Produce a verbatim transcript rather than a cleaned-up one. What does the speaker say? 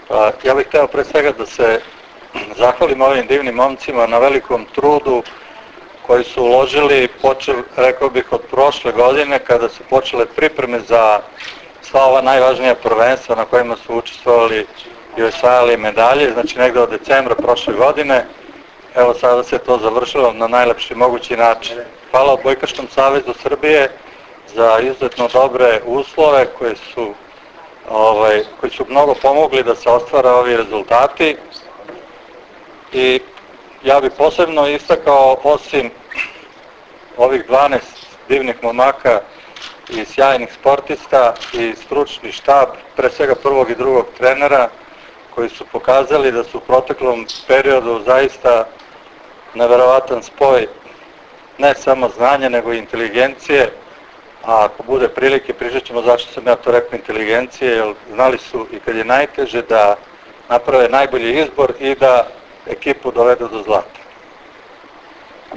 Pa, ja bih hteo pre svega da se zahvalim ovim divnim momcima na velikom trudu koji su uložili, počeo, rekao bih, od prošle godine kada su počele pripreme za sva ova najvažnija prvenstva na kojima su učestvovali i osvajali medalje, znači negde od decembra prošle godine. Evo sada se to završilo na najlepši mogući način. Hvala Odbojkaškom savezu Srbije za izuzetno dobre uslove koji su, ovaj, koji su mnogo pomogli da se ostvare ovi rezultati. I ja bih posebno istakao, osim ovih dvanaest divnih momaka i sjajnih sportista i stručni štab, pre svega prvog i drugog trenera, koji su pokazali da su u proteklom periodu zaista neverovatan spoj ne samo znanja nego i inteligencije, a ako bude prilike pričat ćemo zašto sam ja to rekao inteligencije, jer znali su i kad je najteže da naprave najbolji izbor i da ekipu dovedu do zlata.